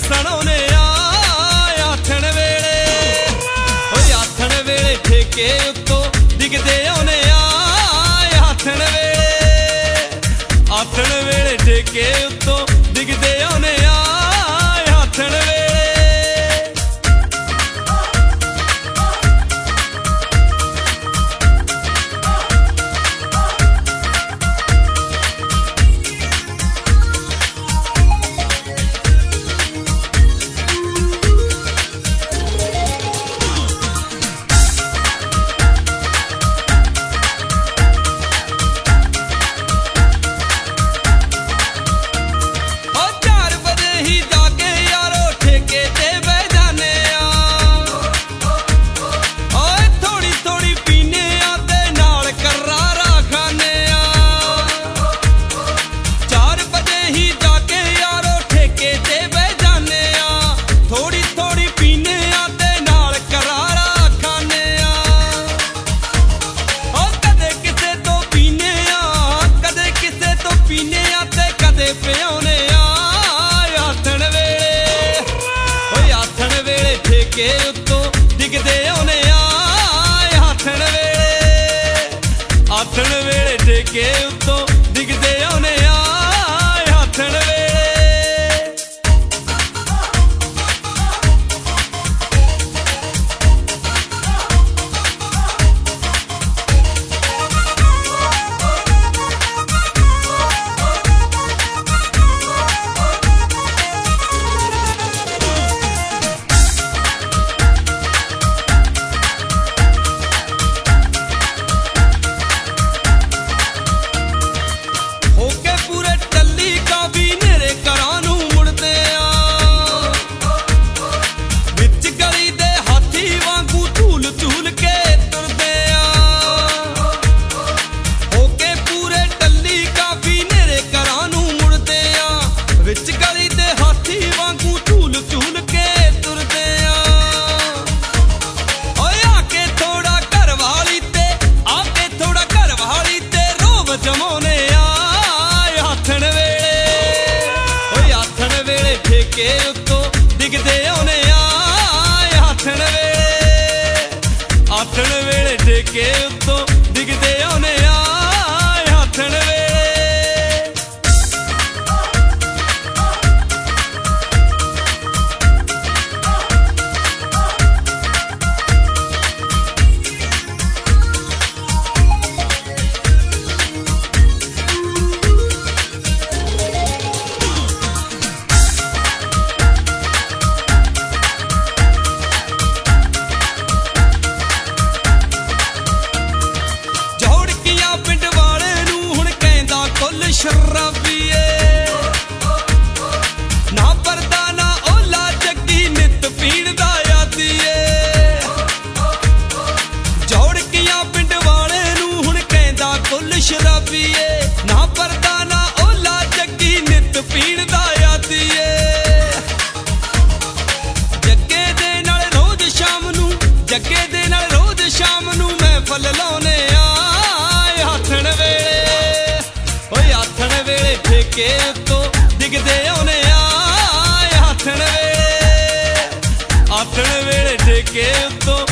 ਸੁਣਾਉਨੇ ਆ ਆਥਣ ਵੇਲੇ ਓਏ ਆਥਣ ਵੇਲੇ ਠੇਕੇ ਉੱਤੋਂ ਡਿੱਗਦੇ ਆਉਨੇ ਆ ਆਥਣ ਵੇਲੇ ਠੇਕੇ ਉੱਤੋਂ ਡਿੱਗਦੇ ਆਉਨੇ ਆ ਆਥਣ ਵੇਲੇ ਪਿਆਉਨੇ ਆ ਆਥਣ ਵੇਲੇ ਓਏ ਆਥਣ ਵੇਲੇ ਠੇਕੇ ਉੱਤੋਂ ਡਿੱਗਦੇ ਆਉਨੇ ਆ ਆਥਣ ਵੇਲੇ ਠੇਕੇ ਉੱਤੋਂ ਡਿੱਗਦੇ ਆਉਨੇ ਆ ਆਥਣ ਵੇਲੇ ਠੇਕੇ ਉੱਤੋਂ ਡਿੱਗਦੇ ਆਉਨੇ ਆ ਆਥਣ ਵੇਲੇ ਠੇਕੇ ਉੱਤੋਂ ਡਿੱਗਦੇ ਆਉਨੇ ਆ ਆਥਣ ਵੇਲੇ ਸ਼ਰਾਬੀਏ ਨਾ ਪਰਦਾ ਨਾ ਓਲਾ ਜੱਗੀ ਨਿਤ ਪੀਣ ਦਾ ਆਦੀਏ ਜੋੜਕੀਆਂ ਪਿੰਡ ਵਾਲੇ ਨੂੰ ਹੁਣ ਕਹਿੰਦਾ ਕੁੱਲ ਸ਼ਰਾਬੀਏ ਨਾ ਪਰਦਾ ਨਾ ਓਲਾ ਜੱਗੀ ਨਿਤ ਪੀਣ ਦਾ ਆਦੀਏ ਜੱਗੇ ਦੇ ਨਾਲ ਰੋਜ਼ ਸ਼ਾਮ ਨੂੰ ਮਹਿਫਲ ਲਾਉਨੇ ਆ ਆਥਣ ਵੇਲੇ ਓਏ ਆਥਣ ਵੇਲੇ ਠੇਕੇ ਉੱਤੋਂ ਡਿੱਗਦੇ ਆਉਨੇ ਆ ਆਥਣ ਵੇਲੇ ਠੇਕੇ ਉੱਤੋਂ